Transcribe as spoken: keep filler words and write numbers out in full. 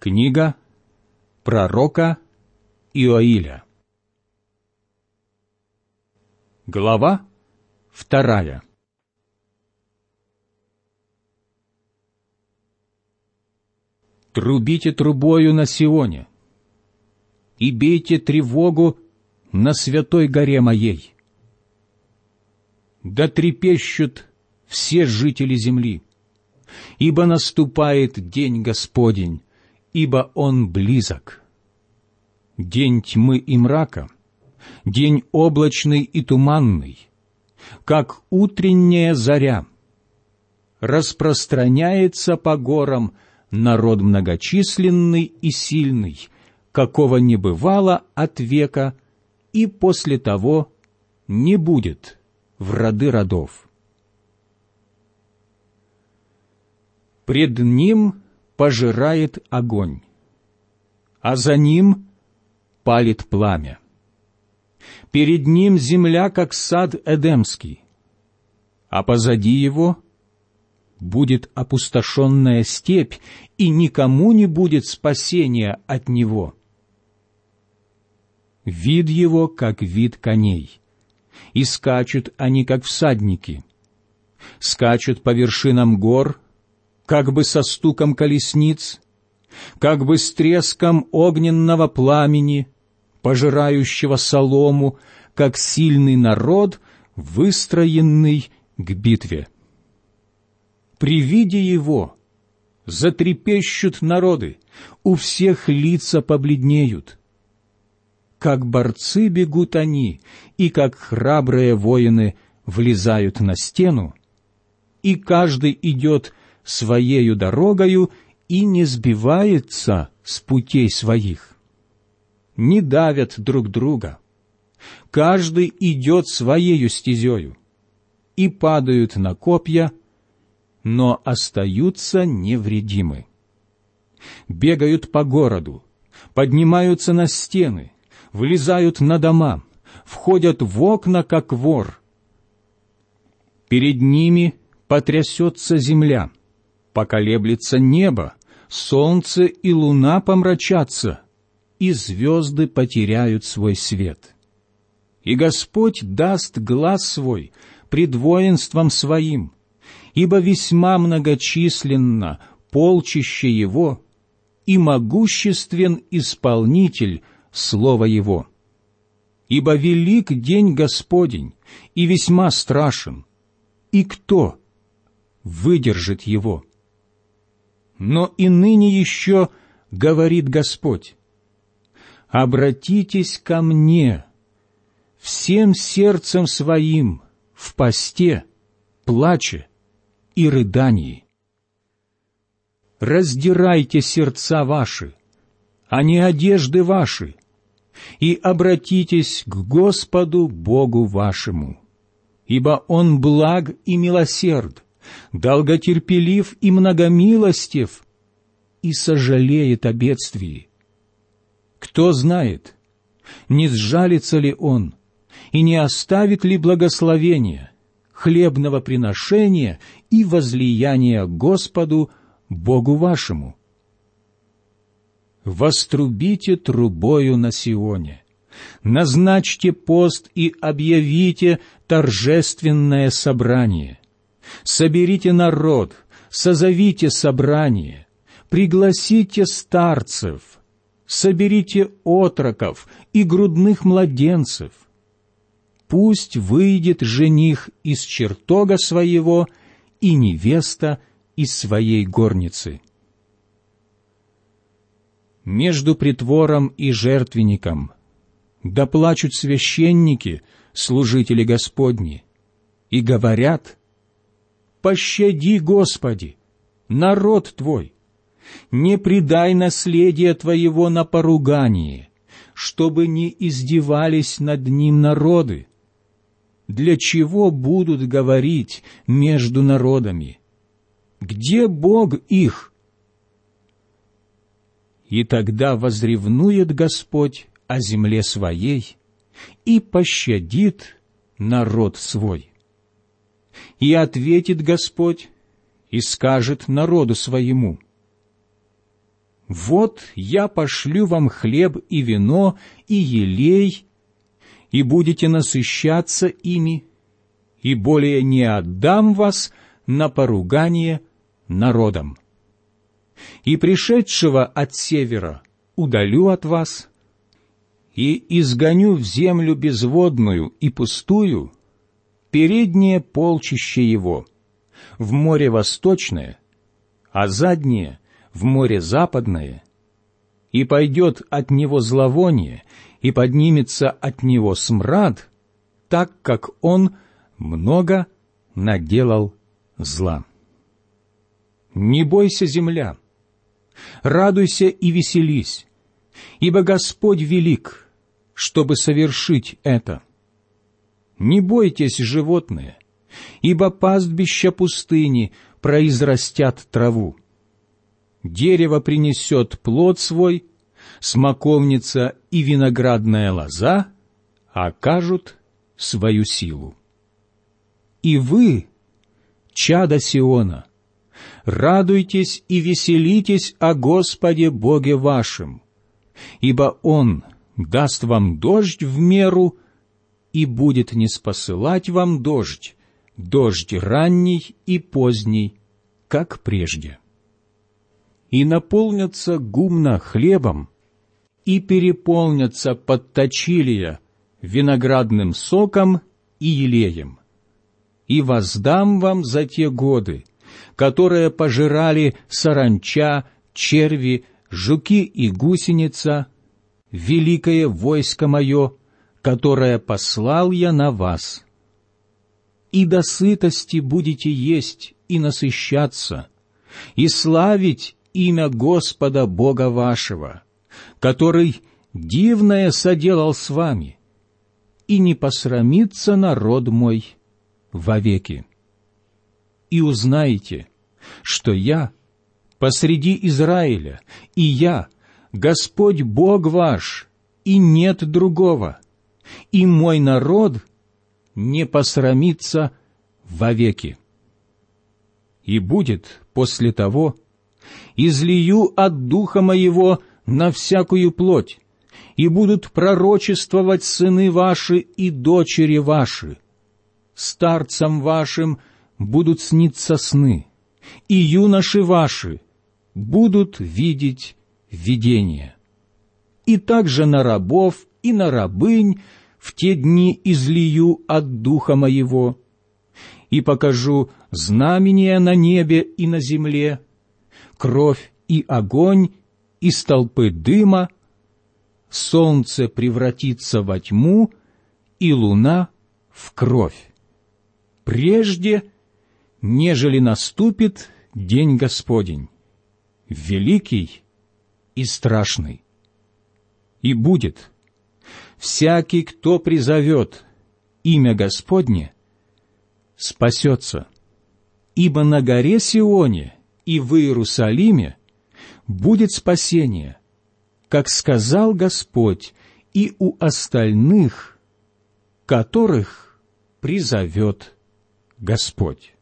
Книга пророка Иоиля. Глава вторая. Трубите трубою на Сионе и бейте тревогу на святой горе моей. Да трепещут все жители земли, ибо наступает день Господень, ибо Он близок. День тьмы и мрака, день облачный и туманный, как утренняя заря. Распространяется по горам народ многочисленный и сильный, какого не бывало от века, и после того не будет в роды родов. Пред ним пожирает огонь, а за ним палит пламя. Перед ним земля, как сад Эдемский, а позади его будет опустошенная степь, и никому не будет спасения от него. Вид его, как вид коней, и скачут они, как всадники. Скачут по вершинам гор, как бы со стуком колесниц, как бы с треском огненного пламени, пожирающего солому, как сильный народ, выстроенный к битве. При виде его затрепещут народы, у всех лица побледнеют. Как борцы бегут они, и как храбрые воины влезают на стену, и каждый идет своею дорогою и не сбивается с путей своих. Не давят друг друга, каждый идет своею стезею, и падают на копья, но остаются невредимы. Бегают по городу, поднимаются на стены, влезают на дома, входят в окна, как вор. Перед ними потрясется земля, поколеблется небо, солнце и луна помрачатся, и звезды потеряют свой свет. И Господь даст глас свой пред воинством своим, ибо весьма многочисленно полчище его, и могуществен исполнитель слова его. Ибо велик день Господень, и весьма страшен, и кто выдержит его? Но и ныне еще говорит Господь: «Обратитесь ко мне всем сердцем своим в посте, плаче и рыдании. Раздирайте сердца ваши, а не одежды ваши, и обратитесь к Господу Богу вашему, ибо Он благ и милосерд, долготерпелив и многомилостив, и сожалеет о бедствии. Кто знает, не сжалится ли Он, и не оставит ли благословения, хлебного приношения и возлияния Господу Богу вашему? Вострубите трубою на Сионе, назначьте пост и объявите торжественное собрание. Соберите народ, созовите собрание, пригласите старцев, соберите отроков и грудных младенцев. Пусть выйдет жених из чертога своего и невеста из своей горницы. Между притвором и жертвенником да плачут священники, служители Господни, и говорят: «Пощади, Господи, народ Твой, не предай наследие Твоего на поругание, чтобы не издевались над ним народы. Для чего будут говорить между народами? Где Бог их?» И тогда возревнует Господь о земле своей и пощадит народ свой. И ответит Господь и скажет народу своему: Вот я пошлю вам хлеб и вино, и елей, и будете насыщаться ими, и более не отдам вас на поругание народам. И пришедшего от севера удалю от вас, и изгоню в землю безводную и пустую переднее полчище его, в море восточное, а заднее в море западное, и пойдет от него зловоние, и поднимется от него смрад, так как он много наделал зла. Не бойся, земля, радуйся и веселись, ибо Господь велик, чтобы совершить это. Не бойтесь, животные, ибо пастбища пустыни произрастят траву. Дерево принесет плод свой, смоковница и виноградная лоза окажут свою силу. И вы, чада Сиона, радуйтесь и веселитесь о Господе Боге вашем, ибо Он даст вам дождь в меру и будет ниспосылать вам дождь, дождь ранний и поздний, как прежде. И наполнятся гумна хлебом, и переполнятся подточилия виноградным соком и елеем. И воздам вам за те годы, которые пожирали саранча, черви, жуки и гусеница, великое войско мое, которое послал я на вас. И до сытости будете есть и насыщаться, и славить имя Господа Бога вашего, который дивное соделал с вами, и не посрамится народ мой вовеки. И узнаете, что я посреди Израиля, и я, Господь Бог ваш, и нет другого, и мой народ не посрамится вовеки. И будет после того, излию от Духа Моего на всякую плоть, и будут пророчествовать сыны ваши и дочери ваши. Старцам вашим будут сниться сны, и юноши ваши будут видеть видения. И также на рабов и на рабынь в те дни излию от Духа Моего, и покажу знамения на небе и на земле, кровь и огонь, и столпы дыма, солнце превратится во тьму, и луна в кровь, прежде, нежели наступит день Господень, великий и страшный. И будет, всякий, кто призовет имя Господне, спасется, ибо на горе Сионе и в Иерусалиме будет спасение, как сказал Господь, и у остальных, которых призовет Господь.